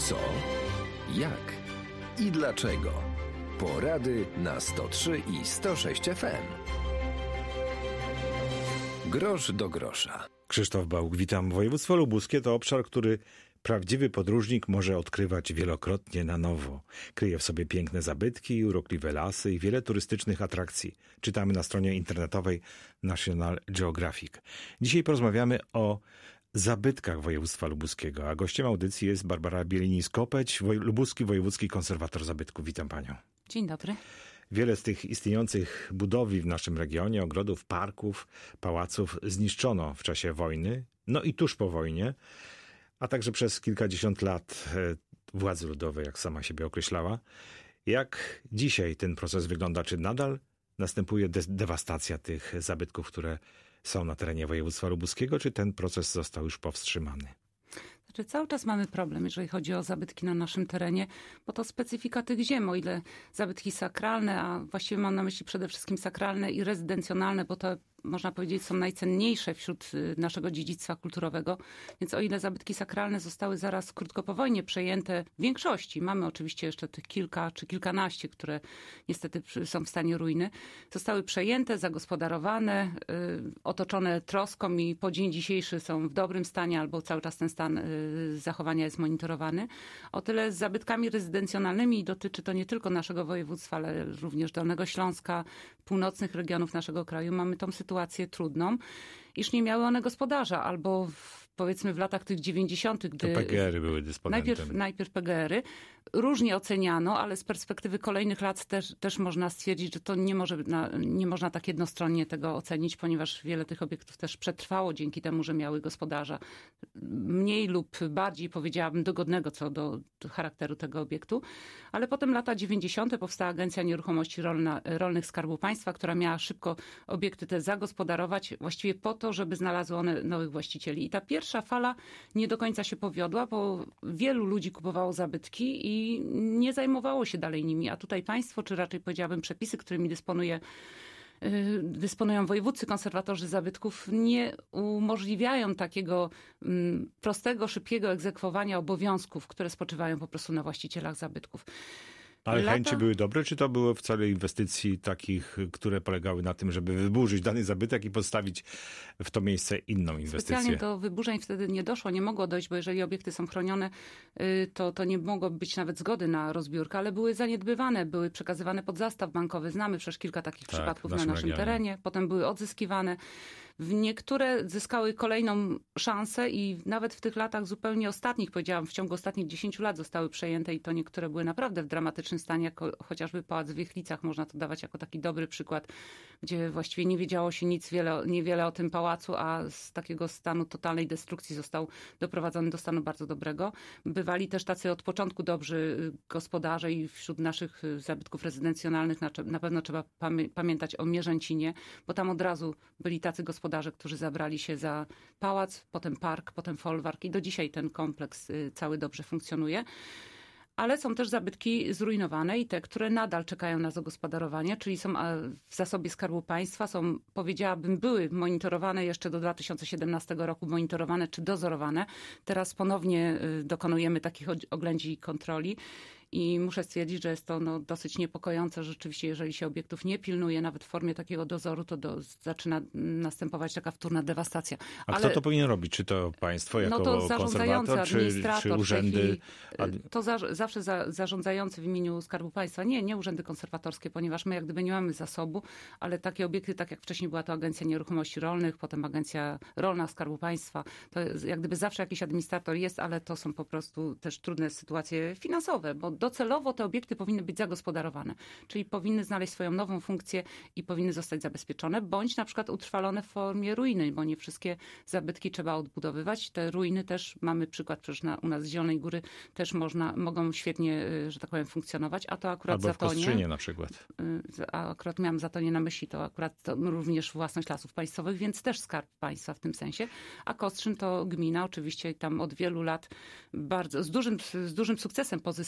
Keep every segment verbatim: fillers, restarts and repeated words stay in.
Co, jak i dlaczego. Porady na sto trzy i sto sześć F M. Grosz do grosza. Krzysztof Bałk, witam. Województwo lubuskie to obszar, który prawdziwy podróżnik może odkrywać wielokrotnie na nowo. Kryje w sobie piękne zabytki, urokliwe lasy i wiele turystycznych atrakcji. Czytamy na stronie internetowej National Geographic. Dzisiaj porozmawiamy o zabytkach województwa lubuskiego, a gościem audycji jest Barbara Bielinis-Kopeć, woj- lubuski wojewódzki konserwator zabytków. Witam panią. Dzień dobry. Wiele z tych istniejących budowli w naszym regionie, ogrodów, parków, pałaców zniszczono w czasie wojny, no i tuż po wojnie, a także przez kilkadziesiąt lat władzy ludowej, jak sama siebie określała. Jak dzisiaj ten proces wygląda? Czy nadal następuje de- dewastacja tych zabytków, które są na terenie województwa lubuskiego, czy ten proces został już powstrzymany? Znaczy, cały czas mamy problem, jeżeli chodzi o zabytki na naszym terenie, bo to specyfika tych ziem, o ile zabytki sakralne, a właściwie mam na myśli przede wszystkim sakralne i rezydencjonalne, bo to można powiedzieć są najcenniejsze wśród naszego dziedzictwa kulturowego. Więc o ile zabytki sakralne zostały zaraz krótko po wojnie przejęte w większości, mamy oczywiście jeszcze tych kilka czy kilkanaście, które niestety są w stanie ruiny, zostały przejęte, zagospodarowane, yy, otoczone troską i po dzień dzisiejszy są w dobrym stanie albo cały czas ten stan yy, zachowania jest monitorowany. O tyle z zabytkami rezydencjonalnymi dotyczy to nie tylko naszego województwa, ale również Dolnego Śląska, północnych regionów naszego kraju. Mamy tą sytuację trudną, iż nie miały one gospodarza, albo w, powiedzmy w latach tych dziewięćdziesiątych, gdy To P G R-y były dysponentem. Najpierw, najpierw P G R-y. Różnie oceniano, ale z perspektywy kolejnych lat też, też można stwierdzić, że to nie, może, nie można tak jednostronnie tego ocenić, ponieważ wiele tych obiektów też przetrwało dzięki temu, że miały gospodarza. Mniej lub bardziej, powiedziałabym, dogodnego co do, do charakteru tego obiektu. Ale potem lata dziewięćdziesiąte powstała Agencja Nieruchomości Rolna, Rolnych Skarbu Państwa, która miała szybko obiekty te zagospodarować, właściwie po to, żeby znalazły one nowych właścicieli. I ta pierwsza fala nie do końca się powiodła, bo wielu ludzi kupowało zabytki i nie zajmowało się dalej nimi. A tutaj państwo, czy raczej powiedziałabym przepisy, którymi dysponuje dysponują wojewódzcy konserwatorzy zabytków, nie umożliwiają takiego mm, prostego, szybkiego egzekwowania obowiązków, które spoczywają po prostu na właścicielach zabytków. Ale Lata... chęci były dobre, czy to były wcale inwestycji takich, które polegały na tym, żeby wyburzyć dany zabytek i postawić w to miejsce inną inwestycję? Specjalnie do wyburzeń wtedy nie doszło, nie mogło dojść, bo jeżeli obiekty są chronione, to, to nie mogło być nawet zgody na rozbiórkę, ale były zaniedbywane, były przekazywane pod zastaw bankowy. Znamy przecież kilka takich tak, przypadków na naszym regionie. terenie. Potem były odzyskiwane. W niektóre zyskały kolejną szansę i nawet w tych latach zupełnie ostatnich, powiedziałam, w ciągu ostatnich dziesięciu lat zostały przejęte i to niektóre były naprawdę w dramatycznym stanie, jako chociażby Pałac w Wiechlicach, można to dawać jako taki dobry przykład, gdzie właściwie nie wiedziało się nic wiele, niewiele o tym pałacu, a z takiego stanu totalnej destrukcji został doprowadzony do stanu bardzo dobrego. Bywali też tacy od początku dobrzy gospodarze i wśród naszych zabytków rezydencjonalnych na, na pewno trzeba pamię- pamiętać o Mierzęcinie, bo tam od razu byli tacy gospodarze, gospodarze, którzy zabrali się za pałac, potem park, potem folwark i do dzisiaj ten kompleks cały dobrze funkcjonuje. Ale są też zabytki zrujnowane i te, które nadal czekają na zagospodarowanie, czyli są w zasobie Skarbu Państwa, są, powiedziałabym, były monitorowane jeszcze do dwa tysiące siedemnastego roku, monitorowane czy dozorowane. Teraz ponownie dokonujemy takich oględzi i kontroli. I muszę stwierdzić, że jest to no, dosyć niepokojące. Rzeczywiście, jeżeli się obiektów nie pilnuje, nawet w formie takiego dozoru, to do, zaczyna następować taka wtórna dewastacja. A Ale, kto to powinien robić? Czy to państwo jako no to konserwator, czy, czy urzędy? Chwili, to za, zawsze za, zarządzający w imieniu Skarbu Państwa. Nie, nie urzędy konserwatorskie, ponieważ my jak gdyby nie mamy zasobu, ale takie obiekty, tak jak wcześniej była to Agencja Nieruchomości Rolnych, potem Agencja Rolna Skarbu Państwa, to jak gdyby zawsze jakiś administrator jest, ale to są po prostu też trudne sytuacje finansowe, bo docelowo te obiekty powinny być zagospodarowane, czyli powinny znaleźć swoją nową funkcję i powinny zostać zabezpieczone, bądź na przykład utrwalone w formie ruiny, bo nie wszystkie zabytki trzeba odbudowywać. Te ruiny też, mamy przykład przecież na, u nas z Zielonej Góry, też można, mogą świetnie, że tak powiem, funkcjonować, a to akurat Albo w Zatonie... Kostrzynie na przykład. A akurat miałam Zatonie na myśli, to akurat to również własność Lasów Państwowych, więc też Skarb Państwa w tym sensie, a Kostrzyn to gmina, oczywiście tam od wielu lat bardzo, z dużym, z dużym sukcesem pozyskiwano tam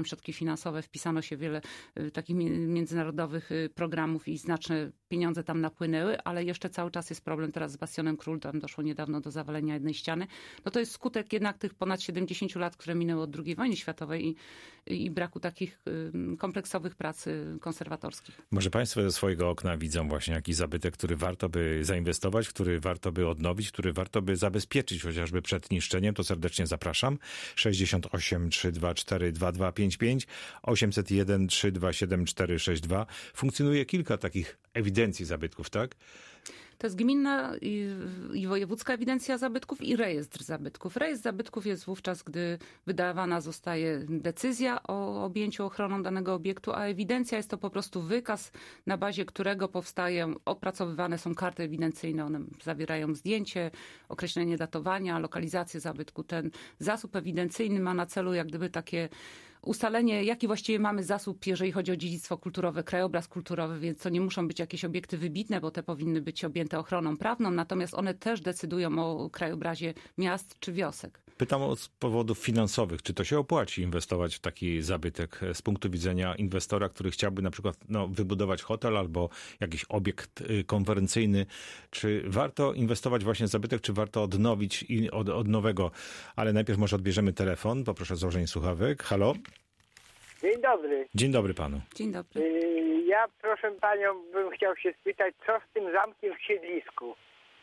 tam środki finansowe, wpisano się wiele takich międzynarodowych programów i znaczne pieniądze tam napłynęły, ale jeszcze cały czas jest problem teraz z Bastionem Król, tam doszło niedawno do zawalenia jednej ściany. No to jest skutek jednak tych ponad siedemdziesięciu lat, które minęły od drugiej wojny światowej i, i braku takich kompleksowych prac konserwatorskich. Może państwo ze swojego okna widzą właśnie jakiś zabytek, który warto by zainwestować, który warto by odnowić, który warto by zabezpieczyć chociażby przed niszczeniem, to serdecznie zapraszam. sześćdziesiąt osiem trzysta dwadzieścia cztery dwa dwa pięć pięć, osiemset jeden trzysta dwadzieścia siedem cztery sześć dwa. Funkcjonuje kilka takich ewidencji zabytków, tak? To jest gminna i, i wojewódzka ewidencja zabytków i rejestr zabytków. Rejestr zabytków jest wówczas, gdy wydawana zostaje decyzja o objęciu ochroną danego obiektu, a ewidencja jest to po prostu wykaz, na bazie którego powstają, opracowywane są karty ewidencyjne. One zawierają zdjęcie, określenie datowania, lokalizację zabytku. Ten zasób ewidencyjny ma na celu jak gdyby takie ustalenie, jaki właściwie mamy zasób, jeżeli chodzi o dziedzictwo kulturowe, krajobraz kulturowy, więc to nie muszą być jakieś obiekty wybitne, bo te powinny być objęte ochroną prawną, natomiast one też decydują o krajobrazie miast czy wiosek. Pytam z powodów finansowych. Czy to się opłaci inwestować w taki zabytek z punktu widzenia inwestora, który chciałby na przykład no, wybudować hotel albo jakiś obiekt konferencyjny? Czy warto inwestować właśnie w zabytek, czy warto odnowić i od, od nowego? Ale najpierw może odbierzemy telefon. Poproszę o założenie słuchawek. Halo? Dzień dobry. Dzień dobry panu. Dzień dobry. Ja, proszę panią, bym chciał się spytać, co z tym zamkiem w Siedlisku?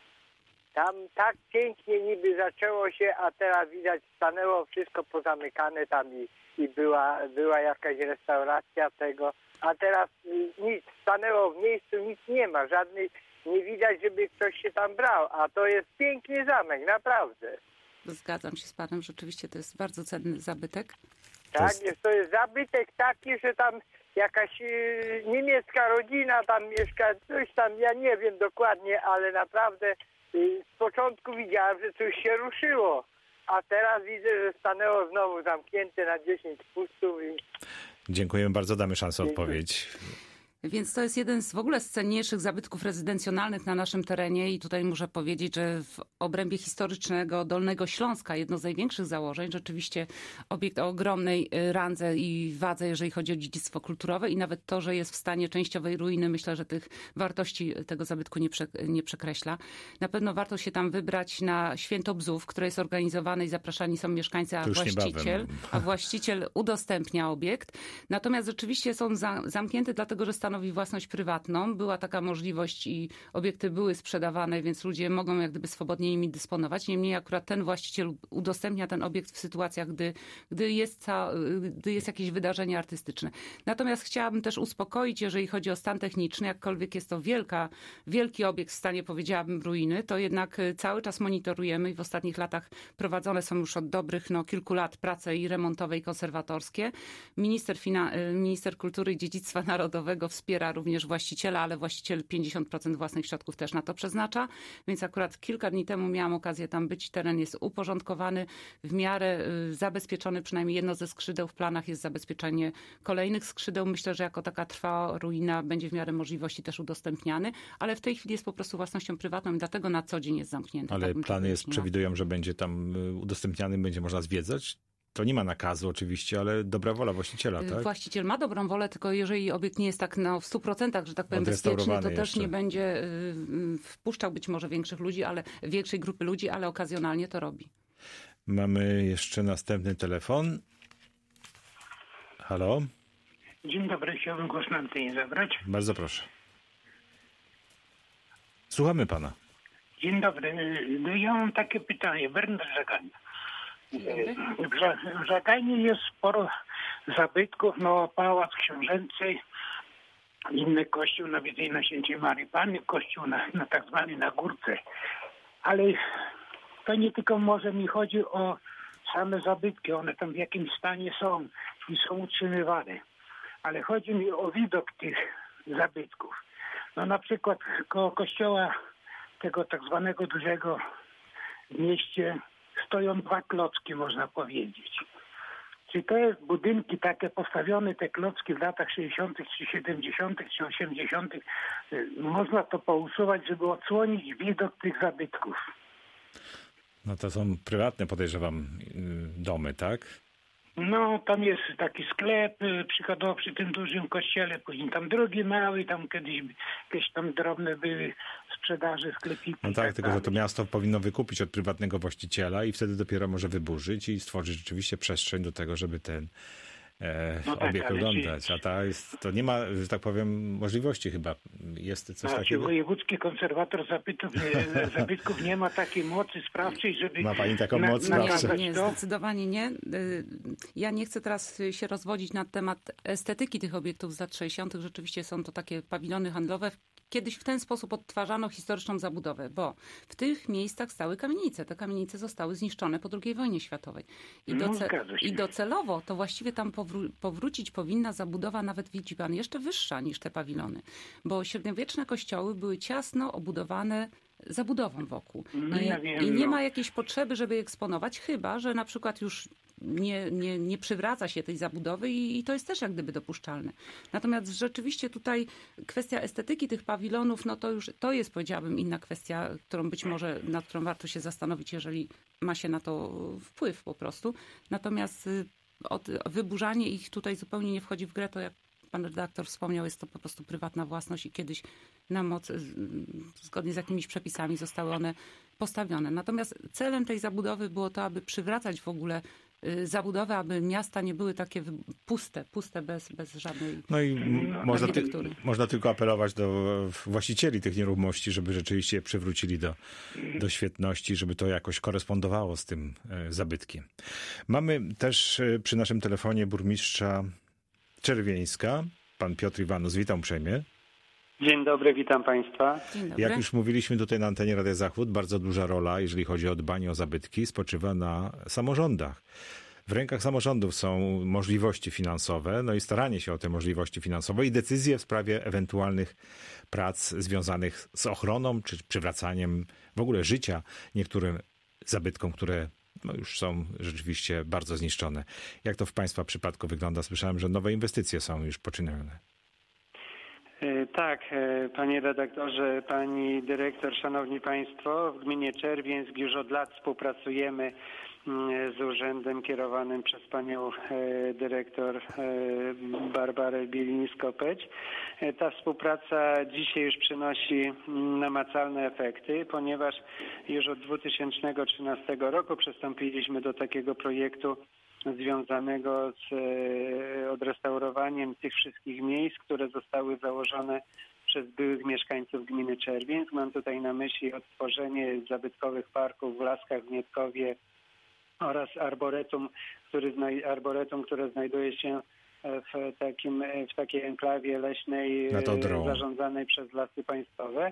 Tam tak pięknie niby zaczęło się, a teraz widać stanęło wszystko pozamykane tam i, i była, była jakaś restauracja tego, a teraz nic, stanęło w miejscu, nic nie ma, żadnej, nie widać, żeby ktoś się tam brał, a to jest piękny zamek, naprawdę. Zgadzam się z panem, rzeczywiście to jest bardzo cenny zabytek. Tak, jest... jest, to jest zabytek taki, że tam jakaś y, niemiecka rodzina tam mieszka, coś tam, ja nie wiem dokładnie, ale naprawdę y, z początku widziałem, że coś się ruszyło, a teraz widzę, że stanęło znowu zamknięte na dziesięć pustów. I... Dziękujemy bardzo, damy szansę odpowiedź. Więc to jest jeden z w ogóle z cenniejszych zabytków rezydencjonalnych na naszym terenie i tutaj muszę powiedzieć, że w obrębie historycznego Dolnego Śląska jedno z największych założeń, rzeczywiście obiekt o ogromnej randze i wadze, jeżeli chodzi o dziedzictwo kulturowe i nawet to, że jest w stanie częściowej ruiny, myślę, że tych wartości tego zabytku nie, prze, nie przekreśla. Na pewno warto się tam wybrać na Święto Bzów, które jest organizowane i zapraszani są mieszkańcy, a właściciel, a właściciel udostępnia obiekt. Natomiast rzeczywiście są za, zamknięte, dlatego że stanowi własność prywatną. Była taka możliwość i obiekty były sprzedawane, więc ludzie mogą jak gdyby swobodnie nimi dysponować. Niemniej akurat ten właściciel udostępnia ten obiekt w sytuacjach, gdy, gdy, jest, ca, gdy jest jakieś wydarzenie artystyczne. Natomiast chciałabym też uspokoić, jeżeli chodzi o stan techniczny, jakkolwiek jest to wielka, wielki obiekt w stanie, powiedziałabym, ruiny, to jednak cały czas monitorujemy i w ostatnich latach prowadzone są już od dobrych no, kilku lat prace i remontowe i konserwatorskie. Minister, Fina- Minister Kultury i Dziedzictwa Narodowego wspiera również właściciela, ale właściciel pięćdziesiąt procent własnych środków też na to przeznacza, więc akurat kilka dni temu miałam okazję tam być. Teren jest uporządkowany, w miarę zabezpieczony, przynajmniej jedno ze skrzydeł. W planach jest zabezpieczenie kolejnych skrzydeł. Myślę, że jako taka trwała ruina będzie w miarę możliwości też udostępniany, ale w tej chwili jest po prostu własnością prywatną i dlatego na co dzień jest zamknięty. Ale tak plany jest, przewidują, że będzie tam udostępniany, będzie można zwiedzać? To nie ma nakazu oczywiście, ale dobra wola właściciela, tak? Właściciel ma dobrą wolę, tylko jeżeli obiekt nie jest tak no, w stu procentach, że tak powiem, bezpieczny, to też nie będzie y, wpuszczał być może większych ludzi, ale większej grupy ludzi, ale okazjonalnie to robi. Mamy jeszcze następny telefon. Halo? Dzień dobry, chciałbym głos na antenie zabrać. Bardzo proszę. Słuchamy pana. Dzień dobry. No ja mam takie pytanie. Bernard Żagania. W Żagajnie jest sporo zabytków, no pałac książęcy, inny kościół na Widzej na Świętej Marii Panny, kościół na, na tak zwany na Górce. Ale to nie tylko może mi chodzi o same zabytki, one tam w jakimś stanie są i są utrzymywane. Ale chodzi mi o widok tych zabytków. No na przykład koło kościoła tego tak zwanego dużego w mieście stoją dwa klocki, można powiedzieć. Czy to jest budynki takie postawione, te klocki w latach sześćdziesiątych, czy siedemdziesiątych, czy osiemdziesiątych, można to pousuwać, żeby odsłonić widok tych zabytków. No to są prywatne, podejrzewam, domy, tak? No, tam jest taki sklep y, przykładowo przy tym dużym kościele, później tam drugi mały, tam kiedyś jakieś tam drobne były sprzedaże, sklepiki. No tak, tylko że to miasto powinno wykupić od prywatnego właściciela i wtedy dopiero może wyburzyć i stworzyć rzeczywiście przestrzeń do tego, żeby ten e, No tak, obiekt ale oglądać. czy- A ta jest, to nie ma, że tak powiem, możliwości chyba. Jest coś Znaczy, takiego? wojewódzki konserwator zabytków nie, zabytków nie ma takiej mocy sprawczej, żeby... Ma pani taką moc Nie, sprawczej? nie, to? zdecydowanie nie. Y, Ja nie chcę teraz się rozwodzić na temat estetyki tych obiektów z lat sześćdziesiątych. Rzeczywiście są to takie pawilony handlowe. Kiedyś w ten sposób odtwarzano historyczną zabudowę, bo w tych miejscach stały kamienice. Te kamienice zostały zniszczone po drugiej wojnie światowej. I, No, doce- zgadza się. i docelowo to właściwie tam powró- powrócić powinna zabudowa, nawet widzi pan, jeszcze wyższa niż te pawilony. Bo średniowieczne kościoły były ciasno obudowane zabudową wokół. No I, ja wiem, I nie no. ma jakiejś potrzeby, żeby je eksponować, chyba że na przykład już nie, nie, nie przywraca się tej zabudowy i, i to jest też jak gdyby dopuszczalne. Natomiast rzeczywiście tutaj kwestia estetyki tych pawilonów, no to już to jest, powiedziałabym, inna kwestia, którą być może, nad którą warto się zastanowić, jeżeli ma się na to wpływ po prostu. Natomiast y, od, wyburzanie ich tutaj zupełnie nie wchodzi w grę, to jak pan redaktor wspomniał, jest to po prostu prywatna własność i kiedyś na moc, zgodnie z jakimiś przepisami zostały one postawione. Natomiast celem tej zabudowy było to, aby przywracać w ogóle y, zabudowę, aby miasta nie były takie wy- puste, puste bez, bez żadnej... No i m- można, ty, architektury. można tylko apelować do właścicieli tych nieruchomości, żeby rzeczywiście je przywrócili do, do świetności, żeby to jakoś korespondowało z tym e, zabytkiem. Mamy też e, przy naszym telefonie burmistrza Czerwieńska, pan Piotr Iwanus. Witam uprzejmie. Dzień dobry, witam Państwa. Dzień dobry. Jak już mówiliśmy tutaj na antenie Radia Zachód, bardzo duża rola, jeżeli chodzi o dbanie o zabytki, spoczywa na samorządach. W rękach samorządów są możliwości finansowe, no i staranie się o te możliwości finansowe i decyzje w sprawie ewentualnych prac związanych z ochroną czy przywracaniem w ogóle życia niektórym zabytkom, które no już są rzeczywiście bardzo zniszczone. Jak to w Państwa przypadku wygląda? Słyszałem, że nowe inwestycje są już poczynione. E, Tak, e, panie redaktorze, pani dyrektor, szanowni państwo, w gminie Czerwińsk już od lat współpracujemy mm, z urzędem kierowanym przez panią e, dyrektor e, Barbarę Bielińsko-Peć. E, Ta współpraca dzisiaj już przynosi mm, namacalne efekty, ponieważ już od dwa tysiące trzynastego roku przystąpiliśmy do takiego projektu związanego z e, odrestaurowaniem tych wszystkich miejsc, które zostały założone przez byłych mieszkańców gminy Czerwińsk. Mam tutaj na myśli odtworzenie zabytkowych parków w Laskach, w Mietkowie oraz arboretum, który znaj- arboretum, które znajduje się w takim, w takiej enklawie leśnej Nad Odrą. zarządzanej przez Lasy Państwowe.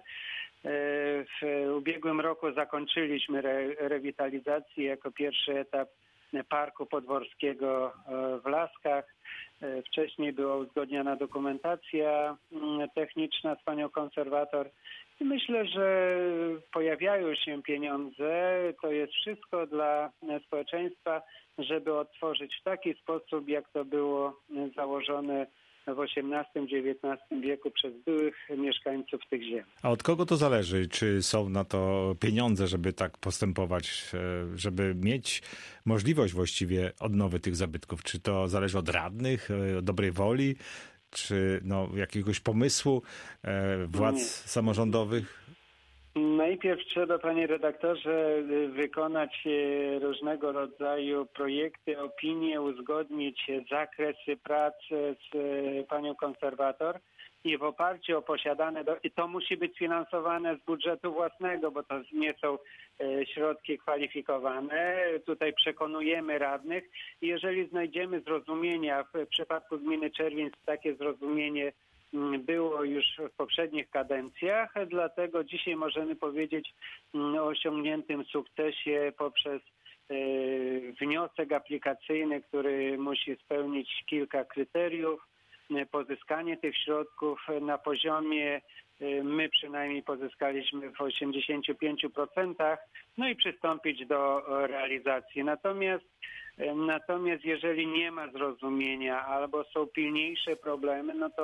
W ubiegłym roku zakończyliśmy re- rewitalizację jako pierwszy etap Parku Podworskiego w Laskach. Wcześniej była uzgodniona dokumentacja techniczna z panią konserwator i myślę, że pojawiają się pieniądze. To jest wszystko dla społeczeństwa, żeby odtworzyć w taki sposób, jak to było założone w osiemnastym dziewiętnastym wieku przez byłych mieszkańców tych ziem. A od kogo to zależy? Czy są na to pieniądze, żeby tak postępować, e, żeby mieć możliwość właściwie odnowy tych zabytków? Czy to zależy od radnych, e, od dobrej woli, czy no, jakiegoś pomysłu e, władz Nie. samorządowych? Najpierw trzeba, panie redaktorze, wykonać e, różnego rodzaju projekty, opinie, uzgodnić zakresy prac z e, panią konserwator i w oparciu o posiadane, do... i to musi być finansowane z budżetu własnego, bo to nie są e, środki kwalifikowane. Tutaj przekonujemy radnych i jeżeli znajdziemy zrozumienia, w przypadku gminy Czerwińsk takie zrozumienie było już w poprzednich kadencjach, dlatego dzisiaj możemy powiedzieć o osiągniętym sukcesie poprzez y, wniosek aplikacyjny, który musi spełnić kilka kryteriów. Pozyskanie tych środków na poziomie, y, my przynajmniej pozyskaliśmy w osiemdziesięciu pięciu procentach, no i przystąpić do realizacji. Natomiast Natomiast jeżeli nie ma zrozumienia albo są pilniejsze problemy, no to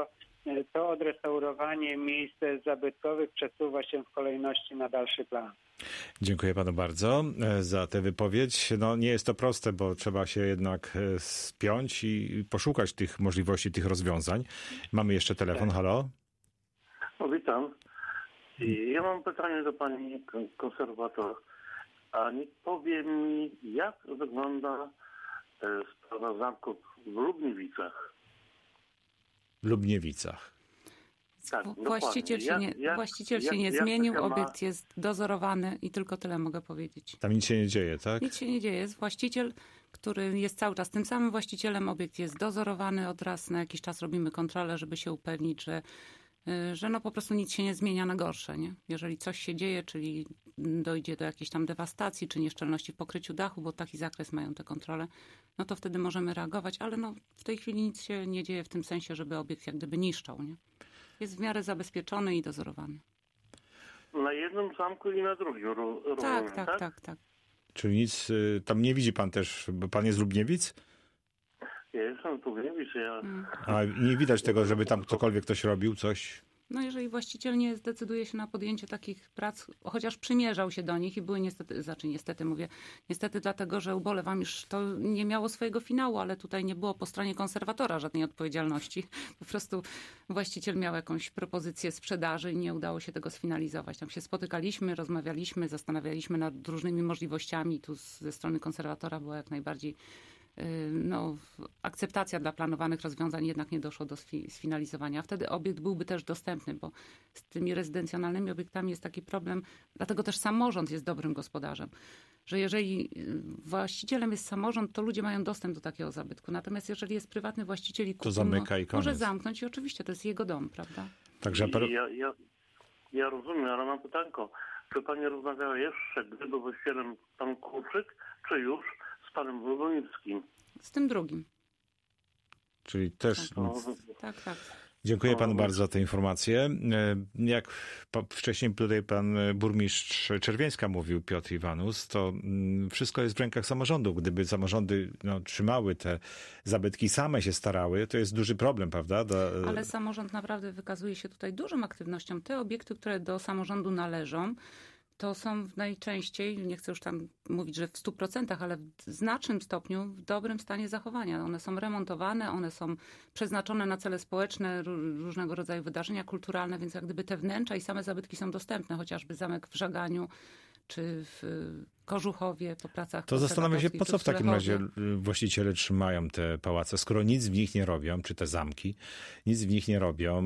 to odrestaurowanie miejsc zabytkowych przesuwa się w kolejności na dalszy plan. Dziękuję panu bardzo za tę wypowiedź. No nie jest to proste, bo trzeba się jednak spiąć i poszukać tych możliwości, tych rozwiązań. Mamy jeszcze telefon, Tak. halo? No, witam. Ja mam pytanie do pani konserwator. A niech powie mi, jak wygląda sprawa zamków w Lubniewicach? W Lubniewicach. Tak, Właściciel się nie, jak, jak, właściciel się jak, nie jak zmienił, ma... obiekt jest dozorowany i tylko tyle mogę powiedzieć. Tam nic się nie dzieje, tak? Nic się nie dzieje. Jest właściciel, który jest cały czas tym samym właścicielem. Obiekt jest dozorowany od raz na jakiś czas. Robimy kontrolę, żeby się upewnić, że, że no po prostu nic się nie zmienia na gorsze. Nie? Jeżeli coś się dzieje, czyli dojdzie do jakiejś tam dewastacji czy nieszczelności w pokryciu dachu, bo taki zakres mają te kontrole, no to wtedy możemy reagować, ale no w tej chwili nic się nie dzieje w tym sensie, żeby obiekt jak gdyby niszczał. Nie? Jest w miarę zabezpieczony i dozorowany. Na jednym zamku i na drugim. Ro, Tak, rozumiem, tak, tak, tak, tak. Czyli nic, tam nie widzi pan też, bo pan jest z Lubniewic? Ja jestem tu w Lubniewicy, ja... Mm. A nie widać tego, żeby tam ktokolwiek ktoś robił coś? No jeżeli właściciel nie zdecyduje się na podjęcie takich prac, chociaż przymierzał się do nich i były niestety, znaczy niestety mówię, niestety dlatego, że ubolewam, iż to nie miało swojego finału, ale tutaj nie było po stronie konserwatora żadnej odpowiedzialności. Po prostu właściciel miał jakąś propozycję sprzedaży i nie udało się tego sfinalizować. Tam się spotykaliśmy, rozmawialiśmy, zastanawialiśmy nad różnymi możliwościami. Tu ze strony konserwatora była jak najbardziej no, akceptacja dla planowanych rozwiązań, jednak nie doszło do sfinalizowania. Wtedy obiekt byłby też dostępny, bo z tymi rezydencjonalnymi obiektami jest taki problem, dlatego też samorząd jest dobrym gospodarzem, że jeżeli właścicielem jest samorząd, to ludzie mają dostęp do takiego zabytku. Natomiast jeżeli jest prywatny właściciel i kupi, to zamyka i koniec. Może zamknąć i oczywiście to jest jego dom, prawda? Także per... ja, ja, ja rozumiem, ale mam pytanko. Czy pani rozmawiała jeszcze, gdy był właścicielem pan Kurczyk, czy już z panem Lubonickim? Z tym drugim. Czyli też... Tak, tak. tak. Dziękuję panu bardzo za tę informację. Jak wcześniej tutaj pan burmistrz Czerwieńska mówił, Piotr Iwanus, to wszystko jest w rękach samorządu. Gdyby samorządy no, trzymały te zabytki, same się starały, to jest duży problem, prawda? Do... Ale samorząd naprawdę wykazuje się tutaj dużą aktywnością. Te obiekty, które do samorządu należą, to są najczęściej, nie chcę już tam mówić, że w stu procentach, ale w znacznym stopniu w dobrym stanie zachowania. One są remontowane, one są przeznaczone na cele społeczne, różnego rodzaju wydarzenia kulturalne, więc jak gdyby te wnętrza i same zabytki są dostępne, chociażby zamek w Żaganiu czy w Kożuchowie po pracach. To zastanawiam się, po co w takim razie właściciele trzymają te pałace, skoro nic w nich nie robią, czy te zamki, nic w nich nie robią,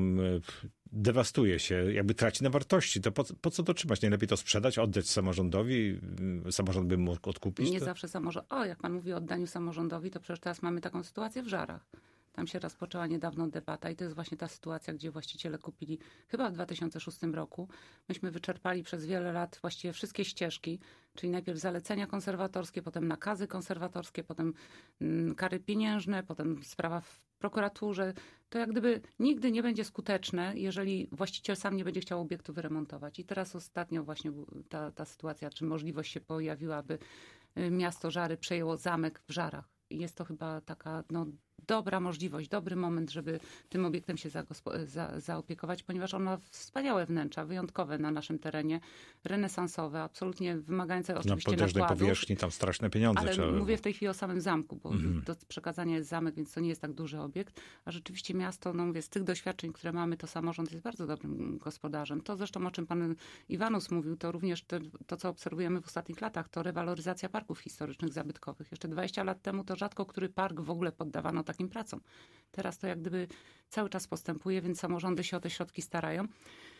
dewastuje się, jakby traci na wartości. To po, po co to trzymać? Najlepiej to sprzedać, oddać samorządowi, samorząd by mógł odkupić? Nie to? zawsze samorząd. O, jak pan mówi o oddaniu samorządowi, to przecież teraz mamy taką sytuację w Żarach. Tam się rozpoczęła niedawno debata i to jest właśnie ta sytuacja, gdzie właściciele kupili chyba w dwa tysiące szóstym roku. Myśmy wyczerpali przez wiele lat właściwie wszystkie ścieżki, czyli najpierw zalecenia konserwatorskie, potem nakazy konserwatorskie, potem kary pieniężne, potem sprawa w prokuraturze. To jak gdyby nigdy nie będzie skuteczne, jeżeli właściciel sam nie będzie chciał obiektu wyremontować. I teraz ostatnio właśnie ta, ta sytuacja, czy możliwość się pojawiła, aby miasto Żary przejęło zamek w Żarach. I jest to chyba taka no, dobra możliwość, dobry moment, żeby tym obiektem się zagospo- za, zaopiekować, ponieważ on ma wspaniałe wnętrza, wyjątkowe na naszym terenie, renesansowe, absolutnie wymagające oczywiście na potężnej nakładów. Powierzchni, tam straszne pieniądze Ale trzeba. mówię w tej chwili o samym zamku, bo Mhm. do przekazania jest zamek, więc to nie jest tak duży obiekt. A rzeczywiście miasto, no mówię, z tych doświadczeń, które mamy, to samorząd jest bardzo dobrym gospodarzem. To zresztą, o czym pan Iwanus mówił, to również te, to, co obserwujemy w ostatnich latach, to rewaloryzacja parków historycznych, zabytkowych. Jeszcze dwadzieścia lat temu to rzadko który park w ogóle poddawano takim pracom. Teraz to jak gdyby cały czas postępuje, więc samorządy się o te środki starają.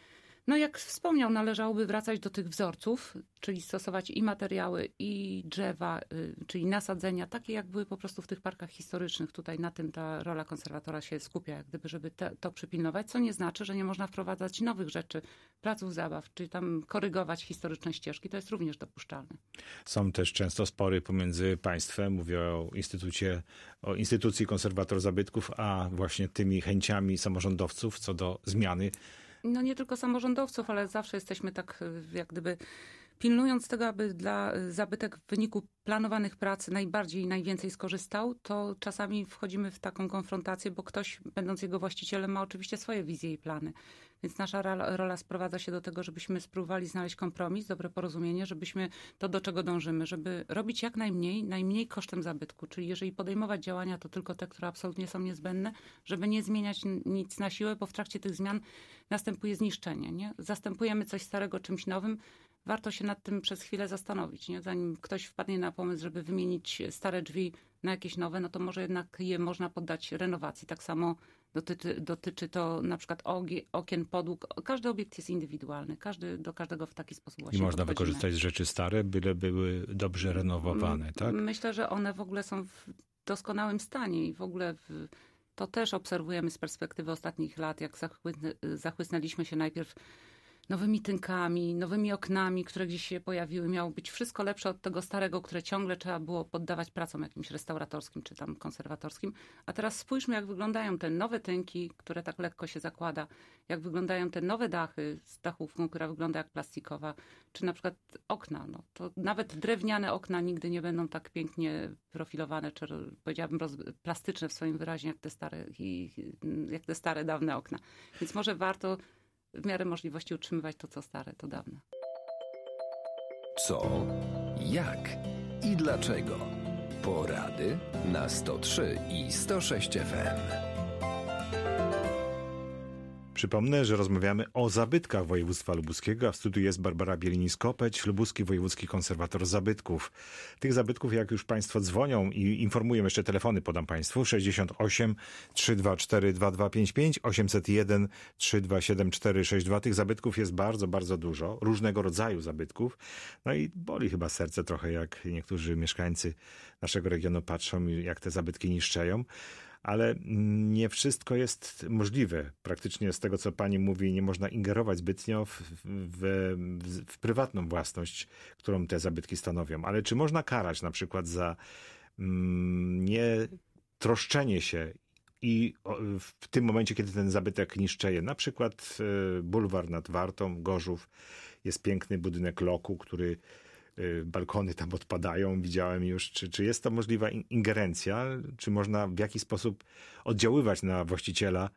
No jak wspomniał, należałoby wracać do tych wzorców, czyli stosować i materiały, i drzewa, czyli nasadzenia, takie jak były po prostu w tych parkach historycznych. Tutaj na tym ta rola konserwatora się skupia, jak gdyby, żeby te, to przypilnować, co nie znaczy, że nie można wprowadzać nowych rzeczy, placów zabaw, czy tam korygować historyczne ścieżki. To jest również dopuszczalne. Są też często spory pomiędzy państwem, mówię o instytucie, o instytucji konserwator zabytków, a właśnie tymi chęciami samorządowców co do zmiany. No nie tylko samorządowców, ale zawsze jesteśmy tak jak gdyby pilnując tego, aby dla zabytek w wyniku planowanych prac najbardziej i najwięcej skorzystał, to czasami wchodzimy w taką konfrontację, bo ktoś, będąc jego właścicielem, ma oczywiście swoje wizje i plany. Więc nasza rola, rola sprowadza się do tego, żebyśmy spróbowali znaleźć kompromis, dobre porozumienie, żebyśmy to, do czego dążymy, żeby robić jak najmniej, najmniej kosztem zabytku. Czyli jeżeli podejmować działania, to tylko te, które absolutnie są niezbędne, żeby nie zmieniać nic na siłę, bo w trakcie tych zmian następuje zniszczenie. Nie? Zastępujemy coś starego czymś nowym. Warto się nad tym przez chwilę zastanowić. Nie? Zanim ktoś wpadnie na pomysł, żeby wymienić stare drzwi na jakieś nowe, no to może jednak je można poddać renowacji. Tak samo dotyczy, dotyczy to na przykład okien, podłóg. Każdy obiekt jest indywidualny. Każdy, do każdego w taki sposób właśnie I można podchodzimy. wykorzystać rzeczy stare, byle były dobrze renowowane, tak? Myślę, że one w ogóle są w doskonałym stanie i w ogóle w, to też obserwujemy z perspektywy ostatnich lat, jak zachłysnę, zachłysnęliśmy się najpierw nowymi tynkami, nowymi oknami, które gdzieś się pojawiły. Miało być wszystko lepsze od tego starego, które ciągle trzeba było poddawać pracom jakimś restauratorskim czy tam konserwatorskim. A teraz spójrzmy, jak wyglądają te nowe tynki, które tak lekko się zakłada, jak wyglądają te nowe dachy z dachówką, która wygląda jak plastikowa, czy na przykład okna. No, to nawet drewniane okna nigdy nie będą tak pięknie profilowane, czy powiedziałabym roz, plastyczne w swoim wyrazie, jak te stare, jak te stare, dawne okna. Więc może warto w miarę możliwości utrzymywać to, co stare, to dawne. Co, jak i dlaczego? Porady na sto trzy i sto sześć F M. Przypomnę, że rozmawiamy o zabytkach województwa lubuskiego, a w studiu jest Barbara Bielinis-Kopeć, lubuski wojewódzki konserwator zabytków. Tych zabytków, jak już Państwo dzwonią i informują, jeszcze telefony podam Państwu, sześćdziesiąt osiem, trzysta dwadzieścia cztery, dwa dwa pięć pięć, osiemset jeden, trzysta dwadzieścia siedem, cztery sześć dwa. Tych zabytków jest bardzo, bardzo dużo, różnego rodzaju zabytków. No i boli chyba serce trochę, jak niektórzy mieszkańcy naszego regionu patrzą, jak te zabytki niszczeją. Ale nie wszystko jest możliwe. Praktycznie z tego, co pani mówi, nie można ingerować zbytnio w, w, w prywatną własność, którą te zabytki stanowią. Ale czy można karać na przykład za mm, nie troszczenie się i w tym momencie, kiedy ten zabytek niszczeje? Na przykład bulwar nad Wartą, Gorzów, jest piękny budynek Loku, który balkony tam odpadają, widziałem już. Czy, czy jest to możliwa ingerencja? Czy można w jakiś sposób oddziaływać na właściciela?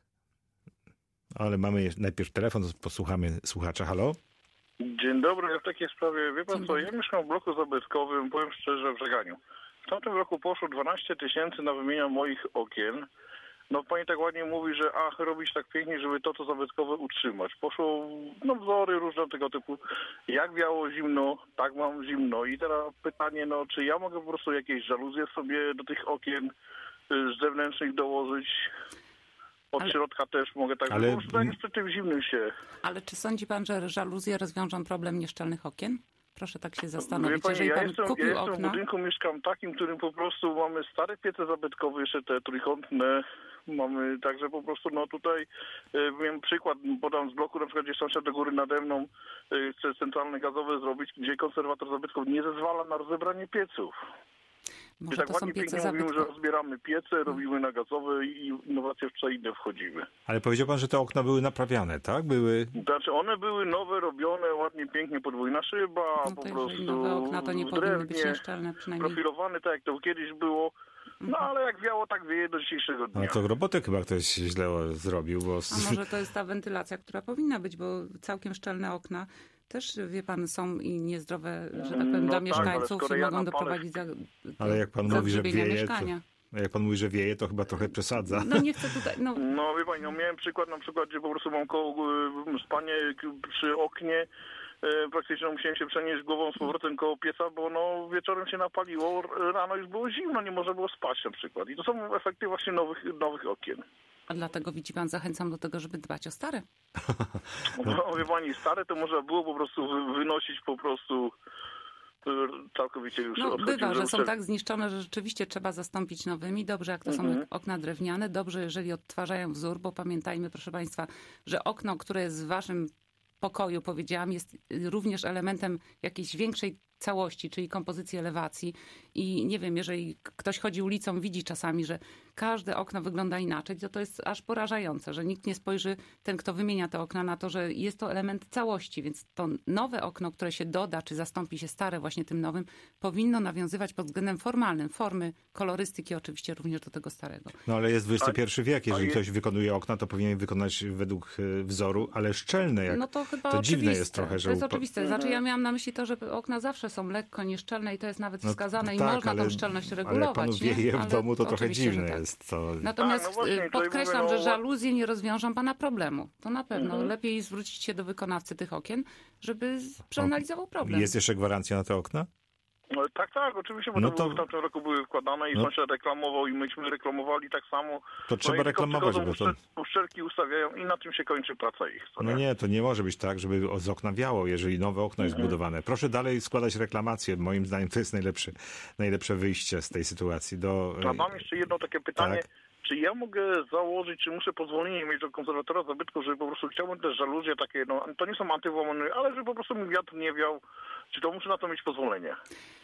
Ale mamy najpierw telefon, posłuchamy słuchacza. Halo? Dzień dobry, ja w takiej sprawie, wie pan co, ja mieszkam w bloku zabytkowym, powiem szczerze, w Żeganiu. W tamtym roku poszło dwanaście tysięcy na wymianę moich okien. No pani tak ładnie mówi, że ach, robić tak pięknie, żeby to, to zabytkowe utrzymać. Poszło, no wzory różne tego typu. Jak wiało zimno, tak mam zimno. I teraz pytanie, no czy ja mogę po prostu jakieś żaluzje sobie do tych okien z zewnętrznych dołożyć? Od ale, środka też mogę tak, ale, bo tak przy tym zimnym się. Ale czy sądzi pan, że żaluzje rozwiążą problem nieszczelnych okien? Proszę tak się zastanowić. Pani, Jeżeli ja pan jestem, kupił ja jestem okna... w budynku, mieszkam takim, którym po prostu mamy stare piece zabytkowe, jeszcze te trójkątne. Mamy także po prostu, no tutaj e, wiem przykład, podam z bloku, na przykład gdzie sąsiad do góry nade mną e, chce centralne gazowe zrobić, gdzie konserwator zabytków nie zezwala na rozebranie pieców. Może I tak to ładnie są piece pięknie mówimy, zabytkowe. że rozbieramy piece, robimy na gazowe i innowacje w co inne wchodzimy. Ale powiedział pan, że te okna były naprawiane, tak? Były... Znaczy one były nowe, robione, ładnie, pięknie, podwójna szyba, no po to prostu nowe okna to nie w powinny być drewnie, nieszczelne przynajmniej. profilowane tak jak to kiedyś było. No ale jak wiało, tak wieje do dzisiejszego dnia. No to robotę chyba ktoś źle zrobił, bo... A może to jest ta wentylacja, która powinna być, bo całkiem szczelne okna też, wie pan, są i niezdrowe, że tak powiem, no dla tak, mieszkańców i ja mogą napalę... doprowadzić za, ale jak pan mówi, że wieje, mieszkania. To, jak pan mówi, że wieje, to chyba trochę przesadza. No nie chcę tutaj... No, no wie pani, no miałem przykład na przykład, gdzie po prostu mam koło spanie przy oknie, praktycznie musiałem się przenieść głową z powrotem koło pieca, bo no wieczorem się napaliło, rano już było zimno, nie można było spać na przykład. I to są efekty właśnie nowych, nowych okien. A dlatego, widzi pan, zachęcam do tego, żeby dbać o stare. No wie pani, stare to można było po prostu wynosić po prostu całkowicie już. No bywa, że są przed... tak zniszczone, że rzeczywiście trzeba zastąpić nowymi. Dobrze, jak to są mhm. okna drewniane. Dobrze, jeżeli odtwarzają wzór, bo pamiętajmy, proszę państwa, że okno, które jest w waszym pokoju, powiedziałam, jest również elementem jakiejś większej całości, czyli kompozycji elewacji. I nie wiem, jeżeli ktoś chodzi ulicą, widzi czasami, że każde okno wygląda inaczej, to to jest aż porażające, że nikt nie spojrzy, ten kto wymienia te okna, na to, że jest to element całości, więc to nowe okno, które się doda, czy zastąpi się stare właśnie tym nowym, powinno nawiązywać pod względem formalnym, formy, kolorystyki oczywiście również do tego starego. No ale jest dwudziesty pierwszy wiek, jeżeli a ktoś wykonuje okna, to powinien wykonać według wzoru, ale szczelne, jak no to chyba to dziwne oczywiste. jest trochę, że... To jest upa- oczywiste. Znaczy ja miałam na myśli to, że okna zawsze są lekko nieszczelne i to jest nawet No, wskazane i tak, można ale- tą szczelność Ale regulować. jak panu nie? wieje w Ale domu, to trochę oczywiście, dziwne że tak. jest. To... Natomiast Tak, no właśnie, y, tutaj podkreślam, mówię, że no- żaluzje nie rozwiążą pana problemu. To na pewno. Mhm. Lepiej zwrócić się do wykonawcy tych okien, żeby z- przeanalizował problem. Jest jeszcze gwarancja na te okna? No, tak, tak, oczywiście, bo No to, to- były w tamtym roku były wkładane i No. sąsiad reklamował i myśmy reklamowali tak samo. To trzeba no i tylko reklamować, przychodzą, bo to... uszczel- uszczelki ustawiają i na tym się kończy praca ich. Co No nie? nie, to nie może być tak, żeby z okna wiało, jeżeli nowe okno jest budowane. Proszę dalej składać reklamacje. Moim zdaniem to jest najlepsze, najlepsze wyjście z tej sytuacji. Do... A mam jeszcze jedno takie pytanie. Tak. Czy ja mogę założyć, czy muszę pozwolenie mieć do konserwatora zabytków, żeby po prostu chciałbym też żaluzje takie, no to nie są antywłamanne, ale żeby po prostu mi wiatr nie wiał, czy to muszę na to mieć pozwolenie?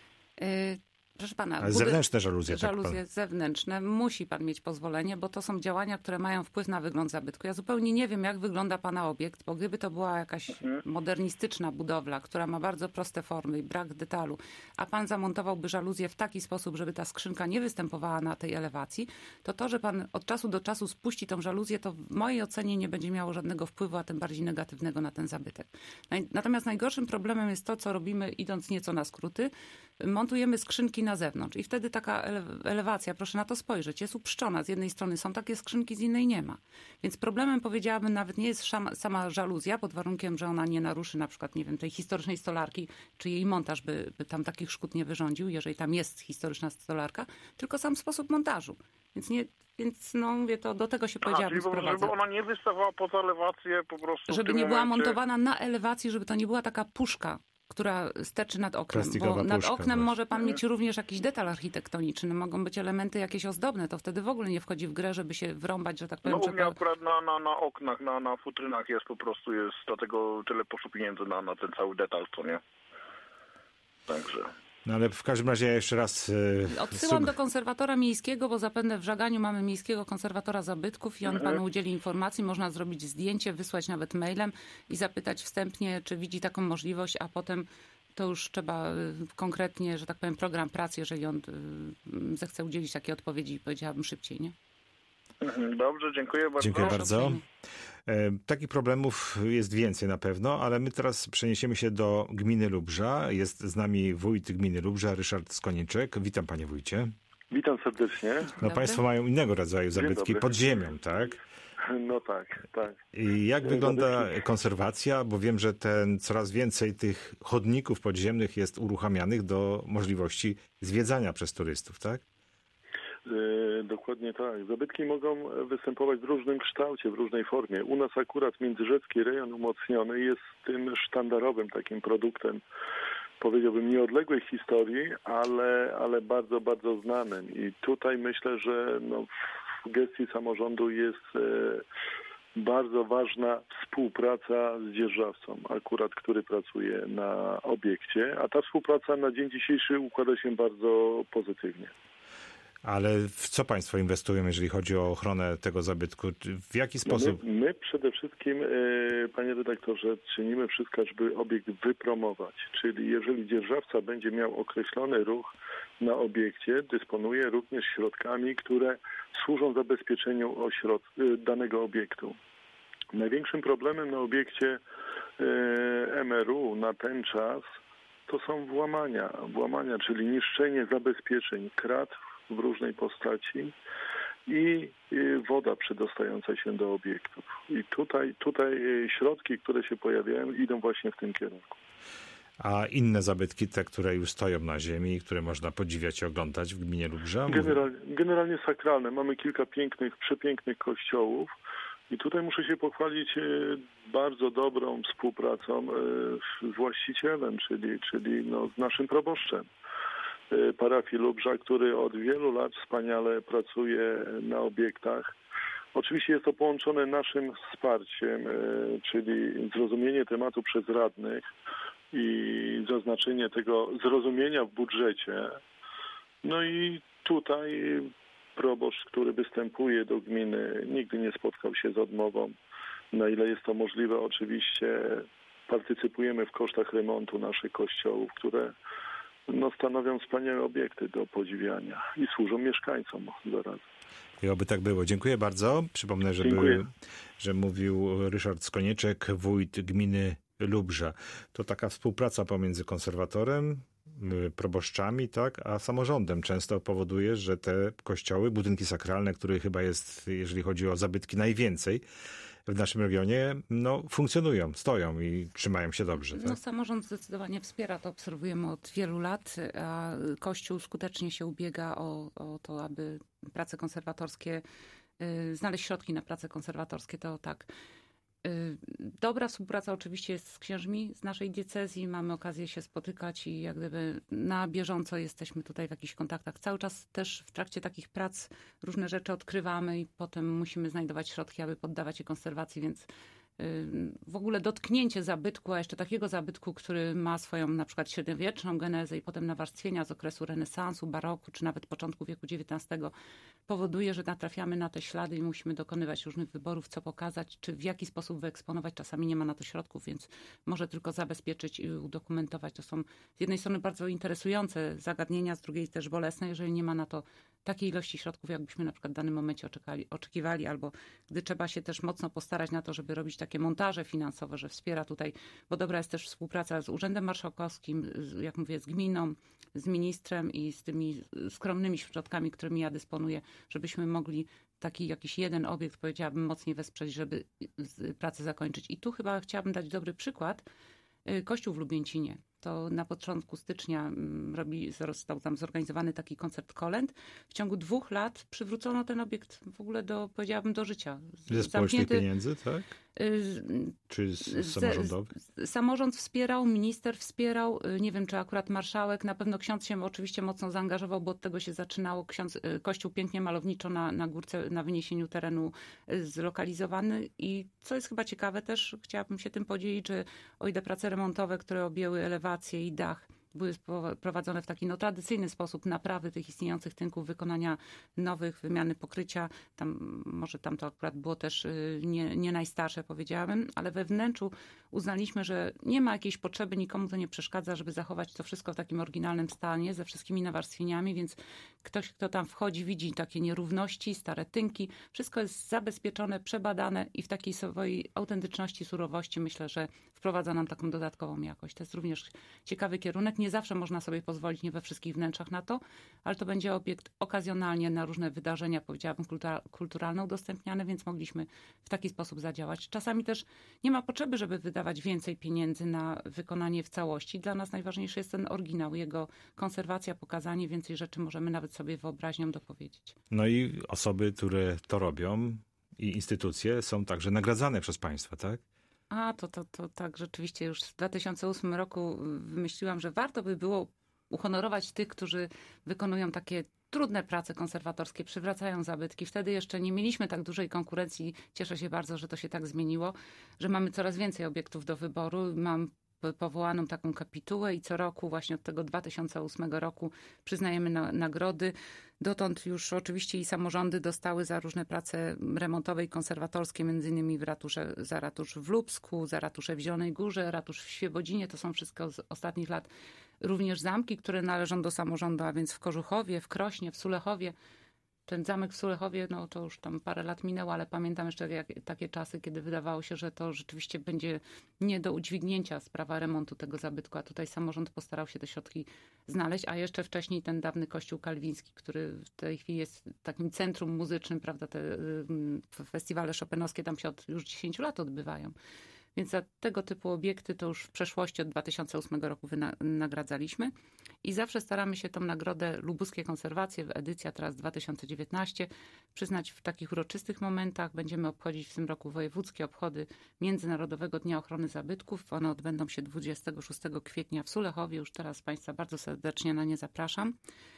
Y, Proszę pana, Ale budy- zewnętrzne żaluzje, tak żaluzje pan- zewnętrzne, musi pan mieć pozwolenie, bo to są działania, które mają wpływ na wygląd zabytku. Ja zupełnie nie wiem, jak wygląda pana obiekt, bo gdyby to była jakaś modernistyczna budowla, która ma bardzo proste formy i brak detalu, a pan zamontowałby żaluzję w taki sposób, żeby ta skrzynka nie występowała na tej elewacji, to to, że pan od czasu do czasu spuści tą żaluzję, to w mojej ocenie nie będzie miało żadnego wpływu, a tym bardziej negatywnego na ten zabytek. Naj- Natomiast najgorszym problemem jest to, co robimy, idąc nieco na skróty, montujemy skrzynki na zewnątrz i wtedy taka ele- elewacja, proszę na to spojrzeć, jest uprzczona. Z jednej strony są takie skrzynki, z innej nie ma. Więc problemem, powiedziałabym, nawet nie jest szama, sama żaluzja, pod warunkiem, że ona nie naruszy na przykład, nie wiem, tej historycznej stolarki, czy jej montaż by, by tam takich szkód nie wyrządził, jeżeli tam jest historyczna stolarka, tylko sam sposób montażu. Więc nie, więc no mówię, to do tego się A, powiedziałabym czyli po prostu, sprowadza. żeby ona nie wystawała poza elewację po prostu w Żeby tym nie była momencie. montowana na elewacji, żeby to nie była taka puszka, która sterczy nad oknem. Plastikowa Bo nad puszka oknem właśnie. może pan mieć również jakiś detal architektoniczny. Mogą być elementy jakieś ozdobne. To wtedy w ogóle nie wchodzi w grę, żeby się wrąbać, że tak No powiem. u mnie czego- akurat na, na, na oknach, na, na futrynach jest po prostu, jest dlatego tyle poszło pieniędzy na, na ten cały detal, co nie? Także... No ale w każdym razie ja jeszcze raz... e, Odsyłam sug- do konserwatora miejskiego, bo zapewne w Żaganiu mamy miejskiego konserwatora zabytków i on panu udzieli informacji. Można zrobić zdjęcie, wysłać nawet mailem i zapytać wstępnie, czy widzi taką możliwość, a potem to już trzeba y, konkretnie, że tak powiem, program pracy, jeżeli on y, zechce udzielić takiej odpowiedzi, powiedziałabym szybciej, nie? Mhm, dobrze, dziękuję bardzo. Dziękuję Proszę bardzo. uprzejmie. E, Takich problemów jest więcej na pewno, ale my teraz przeniesiemy się do gminy Lubrza. Jest z nami wójt gminy Lubrza, Ryszard Skonieczek. Witam panie wójcie. Witam serdecznie. No Dobry. państwo mają innego rodzaju zabytki dobry. pod ziemią, tak? No tak, tak. I jak E, wygląda zabytki. konserwacja? Bo wiem, że ten coraz więcej tych chodników podziemnych jest uruchamianych do możliwości zwiedzania przez turystów, tak? E, dokładnie tak. Zabytki mogą występować w różnym kształcie, w różnej formie. U nas akurat Międzyrzecki rejon umocniony jest tym sztandarowym takim produktem, powiedziałbym, nieodległej historii, ale, ale bardzo, bardzo znanym. I tutaj myślę, że no, w gestii samorządu jest e, bardzo ważna współpraca z dzierżawcą, akurat który pracuje na obiekcie, a ta współpraca na dzień dzisiejszy układa się bardzo pozytywnie. Ale w co państwo inwestują, jeżeli chodzi o ochronę tego zabytku? W jaki No sposób? my, my przede wszystkim, e, panie redaktorze, czynimy wszystko, żeby obiekt wypromować. Czyli jeżeli dzierżawca będzie miał określony ruch na obiekcie, dysponuje również środkami, które służą zabezpieczeniu ośrod- e, danego obiektu. Największym problemem na obiekcie e, M R U na ten czas to są włamania. Włamania, czyli niszczenie zabezpieczeń, krat w różnej postaci i woda przedostająca się do obiektów. I tutaj, tutaj środki, które się pojawiają, idą właśnie w tym kierunku. A inne zabytki, te, które już stoją na ziemi, które można podziwiać i oglądać w gminie Lubrza? Generalnie, generalnie sakralne. Mamy kilka pięknych, przepięknych kościołów i tutaj muszę się pochwalić e, bardzo dobrą współpracą e, z właścicielem, czyli, czyli no, z naszym proboszczem e, parafii Lubrza, który od wielu lat wspaniale pracuje na obiektach. Oczywiście jest to połączone naszym wsparciem, e, czyli zrozumienie tematu przez radnych. i zaznaczenie tego zrozumienia w budżecie. No i tutaj proboszcz, który występuje do gminy, nigdy nie spotkał się z odmową. Na ile jest to możliwe, oczywiście partycypujemy w kosztach remontu naszych kościołów, które no, stanowią wspaniałe obiekty do podziwiania i służą mieszkańcom zarazem. I oby tak było. Dziękuję bardzo. Przypomnę, że, był, że mówił Ryszard Skonieczek, wójt gminy Lubrza. To taka współpraca pomiędzy konserwatorem, proboszczami, tak, a samorządem często powoduje, że te kościoły, budynki sakralne, których chyba jest, jeżeli chodzi o zabytki, najwięcej w naszym regionie, no, funkcjonują, stoją i trzymają się dobrze. Tak? No, samorząd zdecydowanie wspiera, to obserwujemy od wielu lat, a Kościół skutecznie się ubiega o, o to, aby prace konserwatorskie, y, znaleźć środki na prace konserwatorskie, to tak. Y, dobra współpraca oczywiście jest z księżmi z naszej diecezji, mamy okazję się spotykać i jak gdyby na bieżąco jesteśmy tutaj w jakichś kontaktach. Cały czas też w trakcie takich prac różne rzeczy odkrywamy i potem musimy znajdować środki, aby poddawać je konserwacji, więc w ogóle dotknięcie zabytku, a jeszcze takiego zabytku, który ma swoją na przykład średniowieczną genezę i potem nawarstwienia z okresu renesansu, baroku, czy nawet początku wieku dziewiętnastego, powoduje, że natrafiamy na te ślady i musimy dokonywać różnych wyborów, co pokazać, czy w jaki sposób wyeksponować. Czasami nie ma na to środków, więc może tylko zabezpieczyć i udokumentować. To są z jednej strony bardzo interesujące zagadnienia, z drugiej też bolesne, jeżeli nie ma na to takiej ilości środków, jakbyśmy na przykład w danym momencie oczekali, oczekiwali, albo gdy trzeba się też mocno postarać na to, żeby robić takie montaże finansowe, że wspiera tutaj, bo dobra jest też współpraca z Urzędem Marszałkowskim, z, jak mówię, z gminą, z ministrem i z tymi skromnymi środkami, którymi ja dysponuję, żebyśmy mogli taki jakiś jeden obiekt, powiedziałabym, mocniej wesprzeć, żeby pracę zakończyć. I tu chyba chciałabym dać dobry przykład. Kościół w Lubięcinie. To na początku stycznia robi, został tam zorganizowany taki koncert kolęd. W ciągu dwóch lat przywrócono ten obiekt w ogóle do, powiedziałabym, do życia. Ze społecznych pieniędzy, tak? Czy z samorządowych? Samorząd wspierał, minister wspierał, nie wiem, czy akurat marszałek, na pewno ksiądz się oczywiście mocno zaangażował, bo od tego się zaczynało. Ksiądz, kościół pięknie malowniczo na, na górce, na wyniesieniu terenu zlokalizowany i co jest chyba ciekawe też, chciałabym się tym podzielić, że o ile prace remontowe, które objęły elewację i dach, były prowadzone w taki no, tradycyjny sposób, naprawy tych istniejących tynków, wykonania nowych, wymiany pokrycia. Tam, może tam to akurat było też nie, nie najstarsze, powiedziałabym, ale we wnętrzu uznaliśmy, że nie ma jakiejś potrzeby, nikomu to nie przeszkadza, żeby zachować to wszystko w takim oryginalnym stanie, ze wszystkimi nawarstwieniami, więc ktoś, kto tam wchodzi, widzi takie nierówności, stare tynki. Wszystko jest zabezpieczone, przebadane i w takiej swojej autentyczności, surowości myślę, że wprowadza nam taką dodatkową jakość. To jest również ciekawy kierunek. Nie zawsze można sobie pozwolić, nie we wszystkich wnętrzach na to, ale to będzie obiekt okazjonalnie na różne wydarzenia, powiedziałabym, kulturalne udostępniane, więc mogliśmy w taki sposób zadziałać. Czasami też nie ma potrzeby, żeby wydawać więcej pieniędzy na wykonanie w całości. Dla nas najważniejszy jest ten oryginał, jego konserwacja, pokazanie, więcej rzeczy możemy nawet sobie wyobraźnią dopowiedzieć. No i osoby, które to robią i instytucje są także nagradzane przez państwa, tak? A, to, to, to tak, rzeczywiście już w dwa tysiące ósmym roku wymyśliłam, że warto by było uhonorować tych, którzy wykonują takie trudne prace konserwatorskie, przywracają zabytki. Wtedy jeszcze nie mieliśmy tak dużej konkurencji. Cieszę się bardzo, że to się tak zmieniło, że mamy coraz więcej obiektów do wyboru. Mam powołaną taką kapitułę i co roku, właśnie od tego dwa tysiące ósmego roku przyznajemy na, nagrody. Dotąd już oczywiście i samorządy dostały za różne prace remontowe i konserwatorskie, między innymi w ratusze, za ratusz w Lubsku, za ratusze w Zielonej Górze, ratusz w Świebodzinie. To są wszystko z ostatnich lat. Również zamki, które należą do samorządu, a więc w Kożuchowie, w Krośnie, w Sulechowie. Ten zamek w Sulechowie, no to już tam parę lat minęło, ale pamiętam jeszcze jak, takie czasy, kiedy wydawało się, że to rzeczywiście będzie nie do udźwignięcia sprawa remontu tego zabytku, a tutaj samorząd postarał się te środki znaleźć, a jeszcze wcześniej ten dawny kościół kalwiński, który w tej chwili jest takim centrum muzycznym, prawda, te festiwale chopinowskie tam się od już dziesięciu lat odbywają. Więc za tego typu obiekty to już w przeszłości od dwa tysiące ósmego roku wynagradzaliśmy i zawsze staramy się tą nagrodę Lubuskie Konserwacje, edycja teraz dwa tysiące dziewiętnaście, przyznać w takich uroczystych momentach. Będziemy obchodzić w tym roku wojewódzkie obchody Międzynarodowego Dnia Ochrony Zabytków. One odbędą się dwudziestego szóstego kwietnia w Sulechowie. Już teraz Państwa bardzo serdecznie na nie zapraszam.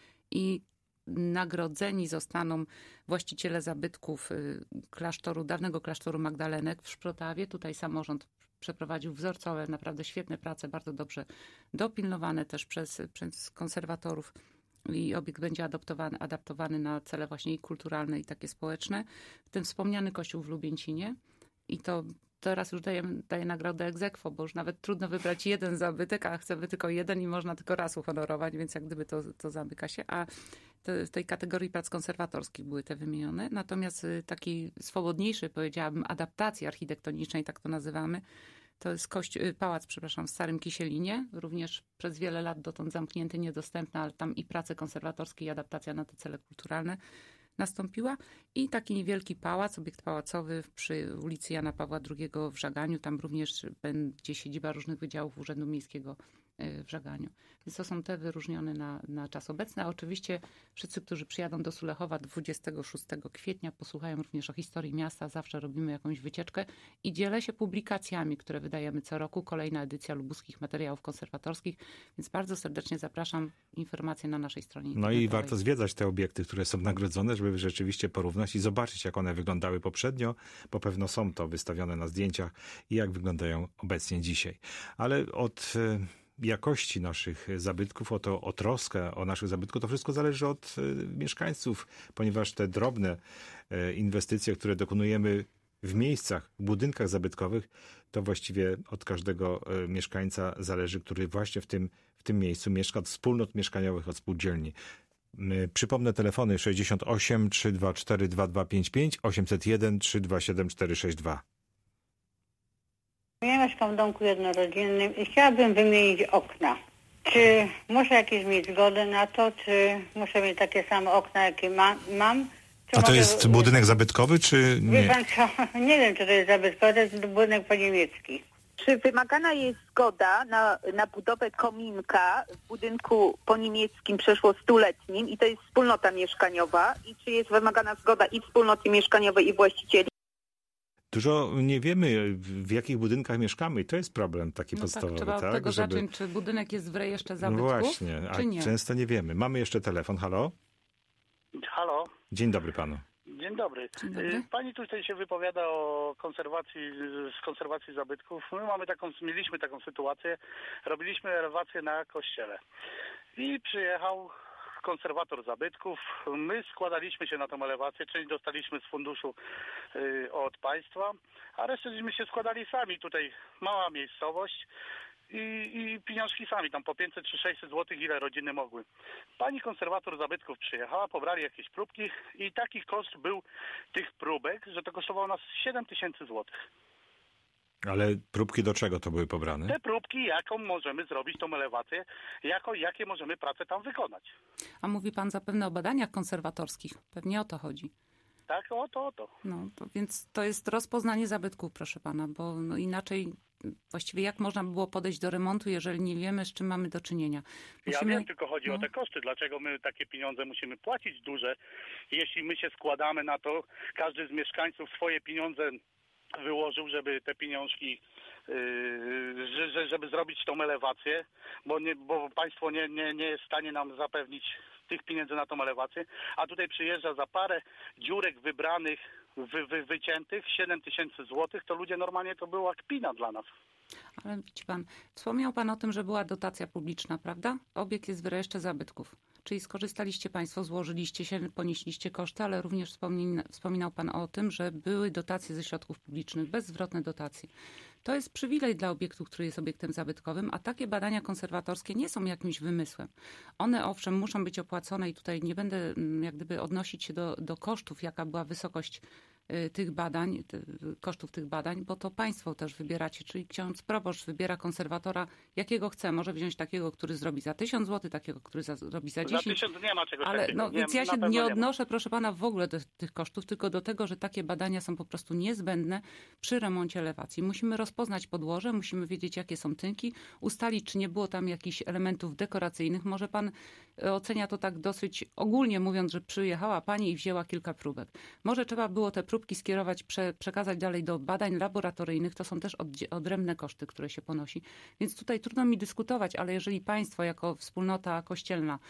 I nagrodzeni zostaną właściciele zabytków klasztoru, dawnego klasztoru Magdalenek w Szprotawie. Tutaj samorząd przeprowadził wzorcowe, naprawdę świetne prace, bardzo dobrze dopilnowane też przez, przez konserwatorów. I obiekt będzie adaptowany, adaptowany na cele właśnie i kulturalne, i takie społeczne. W tym wspomniany kościół w Lubięcinie. I to teraz już daję, daję nagrodę ex aequo, bo już nawet trudno wybrać jeden zabytek, a chcemy tylko jeden i można tylko raz uhonorować, więc jak gdyby to, to zamyka się. A te, w tej kategorii prac konserwatorskich były te wymienione. Natomiast taki swobodniejszy, powiedziałabym, adaptacji architektonicznej, tak to nazywamy, to jest kościół, pałac, przepraszam, w Starym Kisielinie, również przez wiele lat dotąd zamknięty, niedostępny, ale tam i prace konserwatorskie, i adaptacja na te cele kulturalne nastąpiła. I taki niewielki pałac, obiekt pałacowy przy ulicy Jana Pawła drugiego w Żaganiu. Tam również będzie siedziba różnych wydziałów Urzędu Miejskiego w Żaganiu. Więc to są te wyróżnione na, na czas obecny. A oczywiście wszyscy, którzy przyjadą do Sulechowa dwudziestego szóstego kwietnia, posłuchają również o historii miasta. Zawsze robimy jakąś wycieczkę i dzielę się publikacjami, które wydajemy co roku. Kolejna edycja lubuskich materiałów konserwatorskich. Więc bardzo serdecznie zapraszam. Informacje na naszej stronie internetowej. No i warto zwiedzać te obiekty, które są nagrodzone, żeby rzeczywiście porównać i zobaczyć, jak one wyglądały poprzednio, bo pewno są to wystawione na zdjęciach i jak wyglądają obecnie dzisiaj. Ale od jakości naszych zabytków, o, to, o troskę o naszych zabytków, to wszystko zależy od mieszkańców, ponieważ te drobne inwestycje, które dokonujemy w miejscach, w budynkach zabytkowych, to właściwie od każdego mieszkańca zależy, który właśnie w tym, w tym miejscu mieszka, od wspólnot mieszkaniowych, od spółdzielni. Przypomnę telefony sześćdziesiąt osiem, trzysta dwadzieścia cztery, dwa dwa pięć pięć, osiemset jeden, trzysta dwadzieścia siedem, czterysta sześćdziesiąt dwa. Ja mieszkam w domku jednorodzinnym i chciałabym wymienić okna. Czy muszę jakieś mieć zgodę na to, czy muszę mieć takie same okna, jakie ma, mam? Czy A to mogę... jest budynek zabytkowy, czy nie? Wie pan co, nie wiem, czy to jest zabytkowy, to jest budynek poniemiecki. Czy wymagana jest zgoda na, na budowę kominka w budynku poniemieckim przeszło stuletnim i to jest wspólnota mieszkaniowa i czy jest wymagana zgoda i wspólnoty mieszkaniowej i właścicieli? Dużo nie wiemy, w jakich budynkach mieszkamy i to jest problem taki no podstawowy. Tak, trzeba od tak? tego Żeby... zacząć, czy budynek jest w rejestrze zabytków, no właśnie, a czy nie. często nie wiemy. Mamy jeszcze telefon. Halo? Halo? Dzień dobry panu. Dzień dobry. Dzień dobry. Pani tutaj się wypowiada o konserwacji, z konserwacji zabytków. My mamy taką, mieliśmy taką sytuację, robiliśmy elewację na kościele i przyjechał konserwator zabytków. My składaliśmy się na tą elewację, część dostaliśmy z funduszu y, od państwa, a resztę się składali sami. Tutaj mała miejscowość i, i pieniążki sami, tam po pięćset czy sześćset złotych, ile rodziny mogły. Pani konserwator zabytków przyjechała, pobrali jakieś próbki i taki koszt był tych próbek, że to kosztowało nas siedem tysięcy złotych. Ale próbki do czego to były pobrane? Te próbki, jaką możemy zrobić tą elewację, jako, jakie możemy pracę tam wykonać. A mówi pan zapewne o badaniach konserwatorskich. Pewnie o to chodzi. Tak, o to, o to. No, to więc to jest rozpoznanie zabytków, proszę pana, bo no inaczej właściwie jak można by było podejść do remontu, jeżeli nie wiemy, z czym mamy do czynienia. Musimy... Ja wiem, tylko chodzi no. o te koszty. Dlaczego my takie pieniądze musimy płacić duże? Jeśli my się składamy na to, każdy z mieszkańców swoje pieniądze wyłożył, żeby te pieniążki, yy, żeby zrobić tą elewację, bo, nie, bo państwo nie, nie, nie jest w stanie nam zapewnić tych pieniędzy na tą elewację, a tutaj przyjeżdża za parę dziurek wybranych, wy, wy, wyciętych, siedem tysięcy złotych, to ludzie normalnie to była kpina dla nas. Ale widzi pan, wspomniał pan o tym, że była dotacja publiczna, prawda? Obiekt jest w rejestrze zabytków. Czyli skorzystaliście państwo, złożyliście się, ponieśliście koszty, ale również wspominał pan o tym, że były dotacje ze środków publicznych, bezzwrotne dotacje. To jest przywilej dla obiektu, który jest obiektem zabytkowym, a takie badania konserwatorskie nie są jakimś wymysłem. One owszem muszą być opłacone i tutaj nie będę jak gdyby odnosić się do, do kosztów, jaka była wysokość tych badań, kosztów tych badań, bo to państwo też wybieracie, czyli ksiądz proboszcz wybiera konserwatora, jakiego chce. Może wziąć takiego, który zrobi za tysiąc złotych, takiego, który za, zrobi za dziesięć. Za tysiąc nie ma czegoś ale, takiego. No, nie, więc ja się nie odnoszę, nie proszę pana, w ogóle do tych kosztów, tylko do tego, że takie badania są po prostu niezbędne przy remoncie elewacji. Musimy rozpoznać podłoże, musimy wiedzieć, jakie są tynki, ustalić, czy nie było tam jakichś elementów dekoracyjnych. Może pan ocenia to tak dosyć ogólnie mówiąc, że przyjechała pani i wzięła kilka próbek. Może trzeba było te próbki skierować, prze, przekazać dalej do badań laboratoryjnych. To są też od, odrębne koszty, które się ponosi. Więc tutaj trudno mi dyskutować, ale jeżeli państwo jako wspólnota kościelna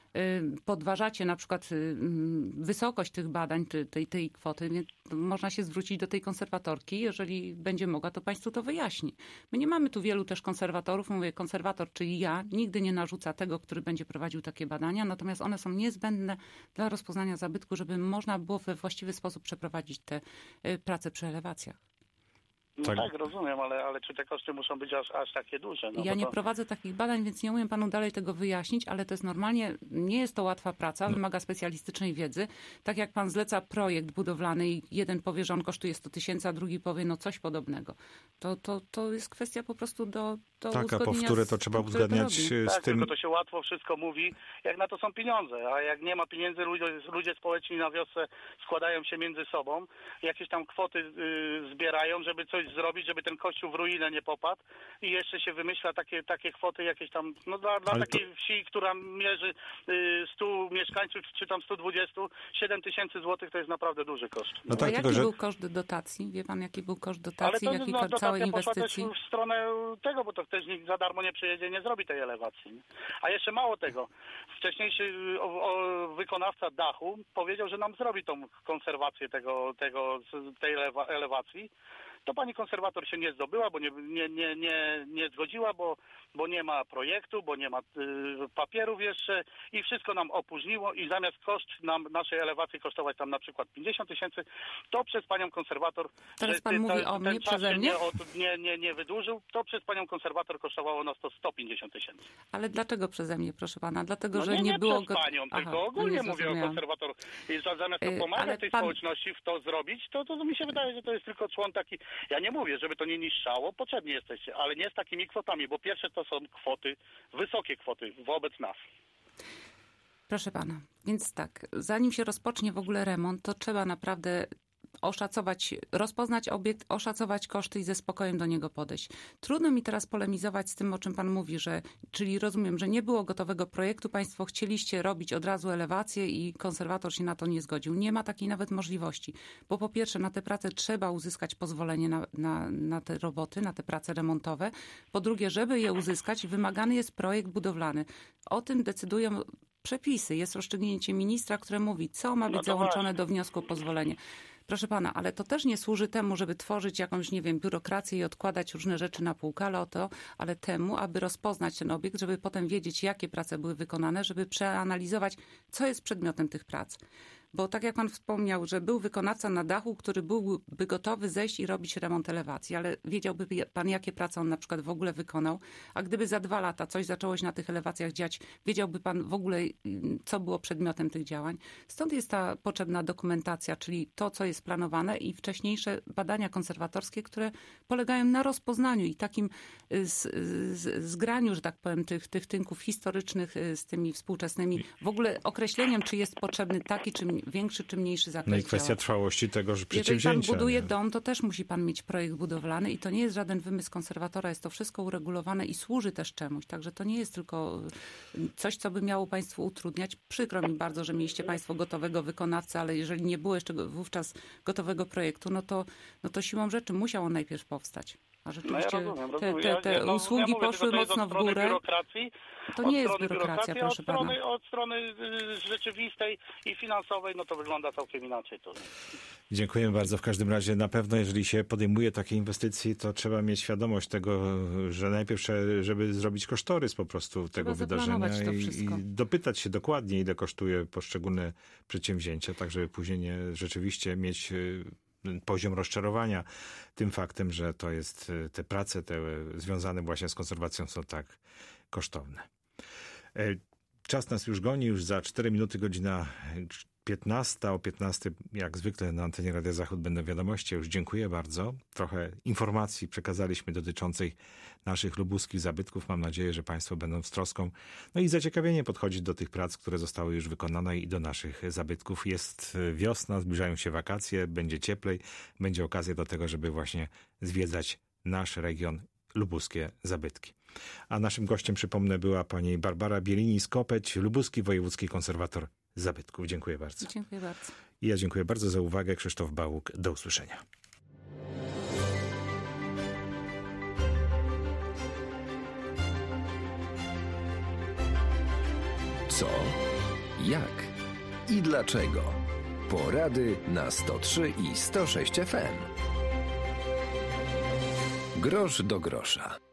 podważacie na przykład wysokość tych badań, tej, tej kwoty, więc można się zwrócić do tej konserwatorki. Jeżeli będzie mogła, to państwu to wyjaśni. My nie mamy tu wielu też konserwatorów. Mówię, konserwator, czyli ja, nigdy nie narzuca tego, który będzie prowadził takie badania, natomiast one są niezbędne dla rozpoznania zabytku, żeby można było we właściwy sposób przeprowadzić te prace przy elewacjach. No tak, tak rozumiem, ale, ale czy te koszty muszą być aż, aż takie duże? No ja nie to... prowadzę takich badań, więc nie umiem panu dalej tego wyjaśnić, ale to jest normalnie, nie jest to łatwa praca, no. Wymaga specjalistycznej wiedzy. Tak jak pan zleca projekt budowlany i jeden powie, że on kosztuje sto tysięcy, a drugi powie, no coś podobnego. To, to, to jest kwestia po prostu do, do tak, uzgodnienia. Tak, a powtóre to trzeba uzgadniać z tak, tym. Tylko to się łatwo wszystko mówi, jak na to są pieniądze, a jak nie ma pieniędzy, ludzie, ludzie społeczni na wiosce składają się między sobą, jakieś tam kwoty y, zbierają, żeby coś zrobić, żeby ten kościół w ruinę nie popadł i jeszcze się wymyśla takie, takie kwoty jakieś tam, no dla, dla takiej to... wsi, która mierzy y, stu mieszkańców, czy tam stu dwudziestu, siedem tysięcy złotych to jest naprawdę duży koszt. No tak, a jaki że... był koszt dotacji? Wie pan, jaki był koszt dotacji, ale to, jaki no, koszt całej inwestycji? Też w stronę tego, bo to też nikt za darmo nie przyjedzie i nie zrobi tej elewacji. Nie? A jeszcze mało tego, wcześniejszy o, o, wykonawca dachu powiedział, że nam zrobi tą konserwację tego, tego, tej elewa, elewacji. To pani konserwator się nie zdobyła, bo nie, nie, nie, nie, nie zgodziła, bo, bo nie ma projektu, bo nie ma y, papierów jeszcze i wszystko nam opóźniło i zamiast koszt nam naszej elewacji kosztować tam na przykład pięćdziesiąt tysięcy, to przez panią konserwator, teraz że pan ty, mówi ta, o mnie ten przeze czas mnie? Nie, od, nie, nie, nie wydłużył, to przez panią konserwator kosztowało nas to sto pięćdziesiąt tysięcy. Ale dlaczego przeze mnie, proszę pana? Dlatego, no że nie, nie, nie było... przez panią, Aha, tylko ogólnie no mówię o konserwator. I zamiast to pomagać tej pan... społeczności w to zrobić, to, to mi się wydaje, że to jest tylko człon taki... Ja nie mówię, żeby to nie niszczało, potrzebni jesteście, ale nie z takimi kwotami, bo pierwsze to są kwoty, wysokie kwoty wobec nas. Proszę pana, więc tak, zanim się rozpocznie w ogóle remont, to trzeba naprawdę oszacować, rozpoznać obiekt, oszacować koszty i ze spokojem do niego podejść. Trudno mi teraz polemizować z tym, o czym pan mówi, że, czyli rozumiem, że nie było gotowego projektu, państwo chcieliście robić od razu elewację i konserwator się na to nie zgodził. Nie ma takiej nawet możliwości, bo po pierwsze na te prace trzeba uzyskać pozwolenie na, na, na te roboty, na te prace remontowe. Po drugie, żeby je uzyskać, wymagany jest projekt budowlany. O tym decydują przepisy. Jest rozstrzygnięcie ministra, które mówi, co ma być no załączone właśnie do wniosku o pozwolenie. Proszę pana, ale to też nie służy temu, żeby tworzyć jakąś, nie wiem, biurokrację i odkładać różne rzeczy na półkę, ale, o to, ale temu, aby rozpoznać ten obiekt, żeby potem wiedzieć, jakie prace były wykonane, żeby przeanalizować, co jest przedmiotem tych prac. Bo tak jak pan wspomniał, że był wykonawca na dachu, który byłby gotowy zejść i robić remont elewacji, ale wiedziałby pan, jakie prace on na przykład w ogóle wykonał, a gdyby za dwa lata coś zaczęło się na tych elewacjach dziać, wiedziałby pan w ogóle, co było przedmiotem tych działań. Stąd jest ta potrzebna dokumentacja, czyli to, co jest planowane i wcześniejsze badania konserwatorskie, które polegają na rozpoznaniu i takim z, z, zgraniu, że tak powiem, tych, tych tynków historycznych z tymi współczesnymi, w ogóle określeniem, czy jest potrzebny taki, czy większy czy mniejszy zakres No i kwestia działa. trwałości tegoż przedsięwzięcia. Jeżeli pan buduje nie? dom, to też musi pan mieć projekt budowlany i to nie jest żaden wymysł konserwatora, jest to wszystko uregulowane i służy też czemuś. Także to nie jest tylko coś, co by miało państwu utrudniać. Przykro mi bardzo, że mieliście państwo gotowego wykonawcę, ale jeżeli nie było jeszcze wówczas gotowego projektu, no to, no to siłą rzeczy musiał on najpierw powstać. A rzeczywiście no ja rozumiem, te, rozumiem. te, te ja, ja, usługi ja mówię, poszły mocno w górę. Biurokracji, to nie jest biurokracja, proszę od strony, pana. Od strony y, rzeczywistej i finansowej, no to wygląda całkiem inaczej. To. Dziękuję bardzo. W każdym razie na pewno, jeżeli się podejmuje takie inwestycje, to trzeba mieć świadomość tego, że najpierw, żeby zrobić kosztorys po prostu tego wydarzenia i, i dopytać się dokładnie, ile kosztuje poszczególne przedsięwzięcia, tak żeby później nie rzeczywiście mieć poziom rozczarowania tym faktem, że to jest, te prace te związane właśnie z konserwacją są tak kosztowne. Czas nas już goni, już za cztery minuty godzina piętnasta. O piętnastej jak zwykle na antenie Radia Zachód będą wiadomości. Już dziękuję bardzo. Trochę informacji przekazaliśmy dotyczących naszych lubuskich zabytków. Mam nadzieję, że państwo będą z troską no i zaciekawienie podchodzić do tych prac, które zostały już wykonane i do naszych zabytków. Jest wiosna, zbliżają się wakacje, będzie cieplej, będzie okazja do tego, żeby właśnie zwiedzać nasz region, lubuskie zabytki. A naszym gościem, przypomnę, była pani Barbara Bielini-Skopeć, lubuski wojewódzki konserwator zabytków. Dziękuję bardzo. Dziękuję bardzo. I ja dziękuję bardzo za uwagę. Krzysztof Bałuk. Do usłyszenia. Co? Jak i dlaczego? Porady na sto trzy i sto sześć F M. Grosz do grosza.